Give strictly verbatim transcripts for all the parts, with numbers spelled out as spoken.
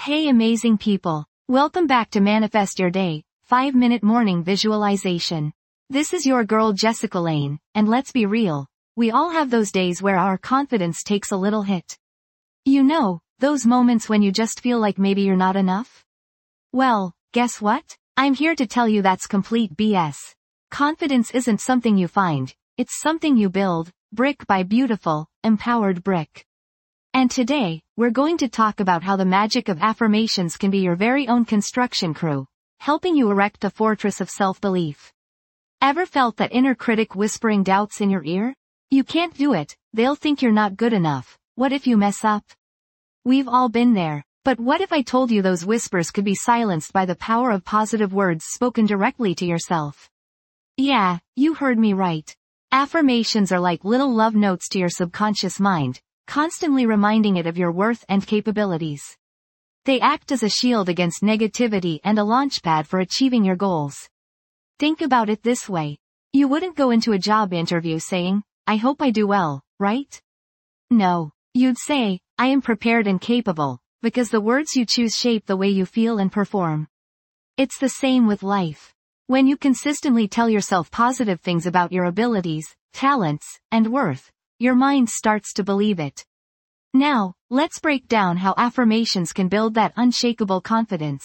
Hey amazing people, welcome back to Manifest Your Day, five minute morning visualization. This is your girl Jessica Lane, and let's be real, we all have those days where our confidence takes a little hit. You know, those moments when you just feel like maybe you're not enough? Well, guess what? I'm here to tell you that's complete B S. Confidence isn't something you find, it's something you build, brick by beautiful, empowered brick. And today, we're going to talk about how the magic of affirmations can be your very own construction crew, helping you erect a fortress of self-belief. Ever felt that inner critic whispering doubts in your ear? You can't do it, they'll think you're not good enough, what if you mess up? We've all been there, but what if I told you those whispers could be silenced by the power of positive words spoken directly to yourself? Yeah, you heard me right. Affirmations are like little love notes to your subconscious mind, constantly reminding it of your worth and capabilities. They act as a shield against negativity and a launchpad for achieving your goals. Think about it this way. You wouldn't go into a job interview saying, I hope I do well, right? No. You'd say, I am prepared and capable, because the words you choose shape the way you feel and perform. It's the same with life. When you consistently tell yourself positive things about your abilities, talents, and worth, your mind starts to believe it. Now, let's break down how affirmations can build that unshakable confidence.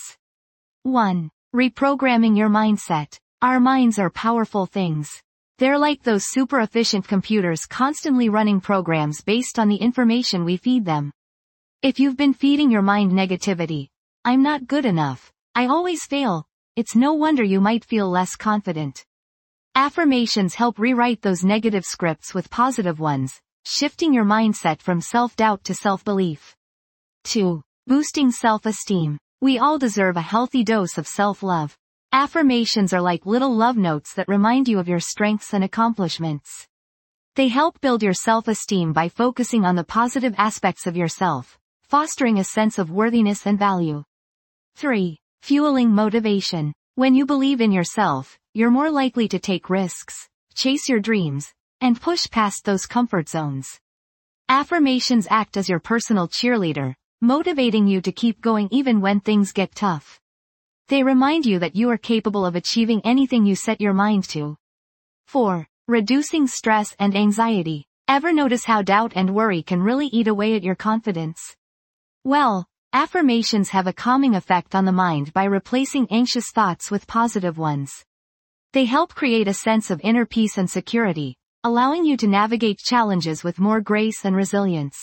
one. Reprogramming your mindset. Our minds are powerful things. They're like those super efficient computers constantly running programs based on the information we feed them. If you've been feeding your mind negativity, I'm not good enough, I always fail, it's no wonder you might feel less confident. Affirmations help rewrite those negative scripts with positive ones, shifting your mindset from self-doubt to self-belief. two. Boosting self-esteem. We all deserve a healthy dose of self-love. Affirmations are like little love notes that remind you of your strengths and accomplishments. They help build your self-esteem by focusing on the positive aspects of yourself, fostering a sense of worthiness and value. three. Fueling motivation. When you believe in yourself, you're more likely to take risks, chase your dreams, and push past those comfort zones. Affirmations act as your personal cheerleader, motivating you to keep going even when things get tough. They remind you that you are capable of achieving anything you set your mind to. four. Reducing stress and anxiety. Ever notice how doubt and worry can really eat away at your confidence? Well, affirmations have a calming effect on the mind by replacing anxious thoughts with positive ones. They help create a sense of inner peace and security, allowing you to navigate challenges with more grace and resilience.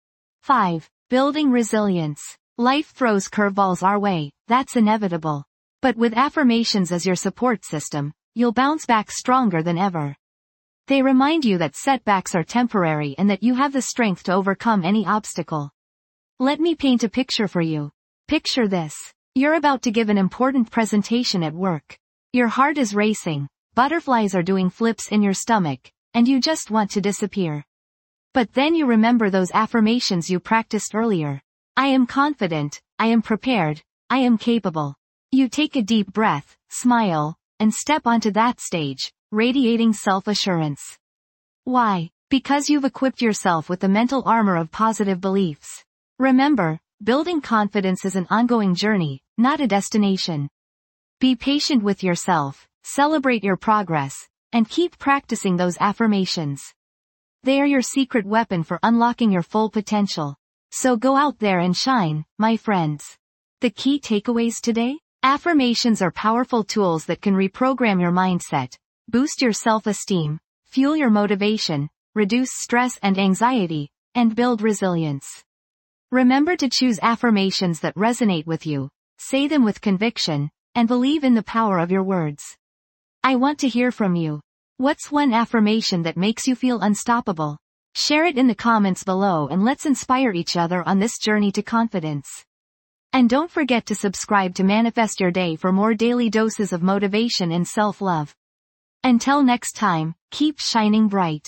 five. Building resilience. Life throws curveballs our way, that's inevitable. But with affirmations as your support system, you'll bounce back stronger than ever. They remind you that setbacks are temporary and that you have the strength to overcome any obstacle. Let me paint a picture for you. Picture this. You're about to give an important presentation at work. Your heart is racing, butterflies are doing flips in your stomach, and you just want to disappear. But then you remember those affirmations you practiced earlier. I am confident, I am prepared, I am capable. You take a deep breath, smile, and step onto that stage, radiating self-assurance. Why? Because you've equipped yourself with the mental armor of positive beliefs. Remember, building confidence is an ongoing journey, not a destination. Be patient with yourself, celebrate your progress, and keep practicing those affirmations. They are your secret weapon for unlocking your full potential. So go out there and shine, my friends. The key takeaways today? Affirmations are powerful tools that can reprogram your mindset, boost your self-esteem, fuel your motivation, reduce stress and anxiety, and build resilience. Remember to choose affirmations that resonate with you, say them with conviction, and believe in the power of your words. I want to hear from you. What's one affirmation that makes you feel unstoppable? Share it in the comments below and let's inspire each other on this journey to confidence. And don't forget to subscribe to Manifest Your Day for more daily doses of motivation and self-love. Until next time, keep shining bright.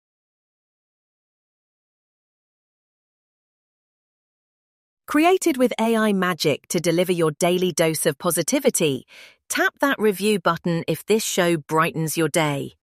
Created with A I magic to deliver your daily dose of positivity, tap that review button if this show brightens your day.